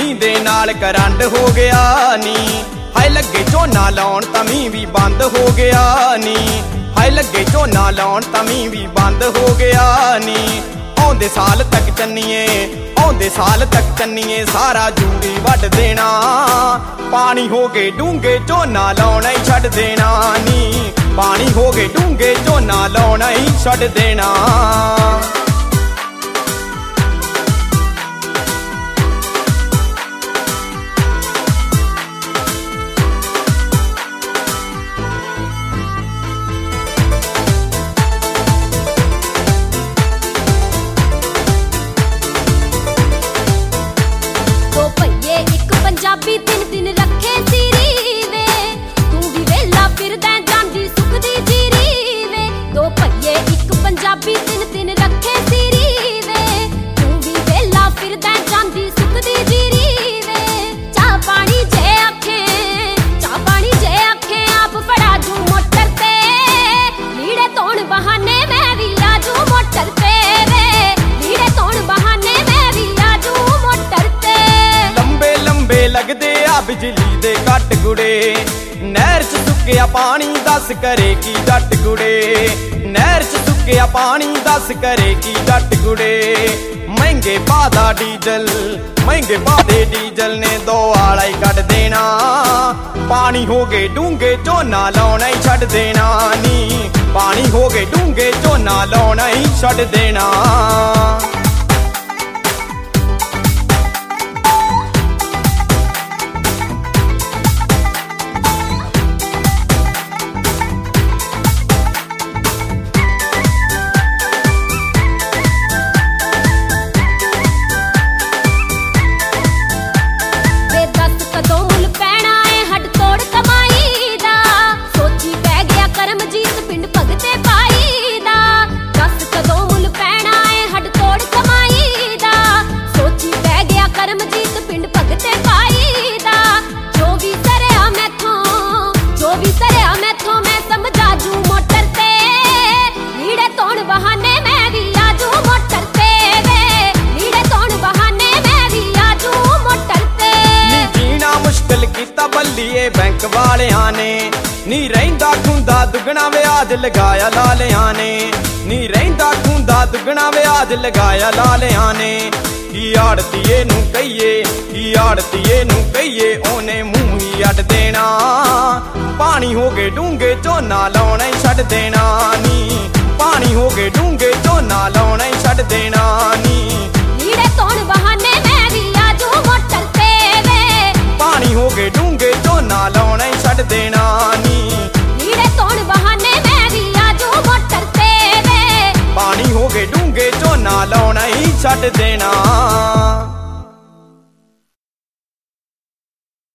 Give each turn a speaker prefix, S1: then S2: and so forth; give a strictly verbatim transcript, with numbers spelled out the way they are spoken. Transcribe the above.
S1: ਮੀਂਹ ਦੇ ਨਾਲ ਕਰੰਟ ਹੋ ਗਿਆ ਨੀ। ਹਾਏ ਲੱਗੇ ਝੋਨਾ ਲਾਉਣ ਤਾਂ ਮੀਂਹ ਵੀ ਬੰਦ ਹੋ ਗਿਆ ਨੀ। ਹਾਏ ਲੱਗੇ ਝੋਨਾ ਲਾਉਣ ਤਾਂ ਮੀਂਹ ਵੀ ਬੰਦ ਹੋ ਗਿਆ ਨੀ। ਆਉਂਦੇ ਸਾਲ ਤੱਕ ਚੰਨੀਏ ਆਉਂਦੇ ਸਾਲ ਤੱਕ ਚੰਨੀਏ ਸਾਰਾ ਜੂੜੀ ਵੱਢ ਦੇਣਾ। ਪਾਣੀ ਹੋ ਗਏ ਡੂੰਘੇ ਝੋਨਾ ਲਾਉਣਾ ਹੀ ਛੱਡ ਦੇਣਾ ਨੀ। ਪਾਣੀ ਹੋ ਗਏ ਡੂੰਘੇ ਝੋਨਾ ਲਾਉਣਾ ਹੀ ਛੱਡ ਦੇਣਾ।
S2: ਪੰਜਾਬੀ ਤਿੰਨ ਦਿਨ ਰੱਖੇ ਸੀਰੀ ਵੇ ਤੂੰ ਵੀ ਵੇਲਾ ਫਿਰਦਾ ਜਾਂਦੀ ਸੁੱਖ ਦੀ ਜੀਰੀ ਵੇ। ਦੋ ਪਈਏ ਇੱਕ ਪੰਜਾਬੀ ਤਿੰਨ ਦਿਨ ਰੱਖੇ ਸੀਰੀ ਵੇ ਤੂੰ ਵੀ ਵੇਲਾ ਫਿਰਦਾ ਜਾਂਦੀ ਸੁੱਖ ਦੀ ਜੀਰੀ ਵੇ। ਚਾਹ ਪਾਣੀ ਜੇ ਆਖੇ ਚਾਹ ਪਾਣੀ ਜੇ ਆਖੇ ਆਪ ਫੜਾ ਜੂ ਮੋਟਰ ਤੇ ਲੀੜੇ ਧੋਣ ਬਹਾਨੇ ਮੈਂ ਵੀ ਆਜੂ ਮੋਟਰ ਤੇ ਵੇ। ਲੀੜੇ ਧੋਣ ਬਹਾਨੇ ਮੈਂ ਵੀ ਆਜੂ ਮੋਟਰ ਤੇ।
S1: ਲੰਬੇ ਲੰਬੇ ਲੱਗਦੇ ਆ ਬਿਜਲੀ ਦੇ ਕੱਟ ਗੁੜੇ ਨਹਿਰ ਚ ਸੁੱਕਿਆ ਪਾਣੀ ਦੱਸ ਕਰੇ ਕੀ ਜੱਟ ਗੁੜੇ। ਨਹਿਰ ਚ ਸੁੱਕਿਆ ਪਾਣੀ ਦੱਸ ਕਰੇ ਕੀ ਜੱਟ ਗੁੜੇ। ਮਹਿੰਗੇ ਪਾਦਾ ਡੀਜ਼ਲ ਮਹਿੰਗੇ ਪਾਦੇ ਡੀਜ਼ਲ ਨੇ ਦੋ ਆਲਾ ਹੀ ਕੱਢ ਦੇਣਾ। ਪਾਣੀ ਹੋ ਗਏ ਡੂੰਘੇ ਝੋਨਾ ਲਾਉਣਾ ਹੀ ਛੱਡ ਦੇਣਾ ਨੀ। ਪਾਣੀ ਹੋ ਗਏ ਡੂੰਘੇ ਝੋਨਾ ਲਾਉਣਾ ਹੀ ਛੱਡ ਦੇਣਾ। ਬੱਲੀਏ ਬੈਂਕ ਵਾਲਿਆਂ ਨੇ ਨੀ ਰਹਿੰਦਾ ਖੁੰਦਾ ਦੁੱਗਣਾ ਵਿਆਜ ਲਗਾਇਆ ਲਾਲਿਆਂ ਨੇ। ਨੀ ਰਹਿੰਦਾ ਖੁੰਦਾ ਦੁੱਗਣਾ ਵਿਆਜ ਲਗਾਇਆ ਲਾਲਿਆਂ ਨੇ। ਕੀ ਆੜਤੀਏ ਨੂੰ ਕਹੀਏ ਕੀ ਆੜਤੀਏ ਨੂੰ ਕਹੀਏ ਉਹਨੇ ਮੂੰਹ ਹੀ ਅੱਡ ਦੇਣਾ। ਪਾਣੀ ਹੋ ਗਏ ਡੂੰਘੇ ਝੋਨਾ ਲਾਉਣਾ ਹੀ ਛੱਡ ਦੇਣਾ ਨੀ। ਪਾਣੀ ਹੋ ਗਏ ਡੂੰਘੇ ਝੋਨਾ ਲਾਉਣਾ ਹੀ ਛੱਡ ਦੇਣਾ ਨੀ।
S2: ਲੀੜੇ ਧੋਣ ਬਹਾਨੇ ਮੈਂ ਵੀ ਆਜੂ ਮੋਟਰ ਤੇ ਵੇ।
S1: ਪਾਣੀ ਹੋ ਗਏ ਡੂੰਘੇ ਝੋਨਾ ਲਾਉਣਾ ਹੀ ਛੱਡ ਦੇਣਾ ਨੀ।
S2: ਲੀੜੇ ਧੋਣ ਬਹਾਨੇ ਮੈਂ ਵੀ ਆਜੂ ਮੋਟਰ ਤੇ ਵੇ।
S1: ਪਾਣੀ ਹੋ ਗਏ ਡੂੰਘੇ ਝੋਨਾ ਲਾਉਣਾ ਹੀ ਛੱਡ ਦੇਣਾ।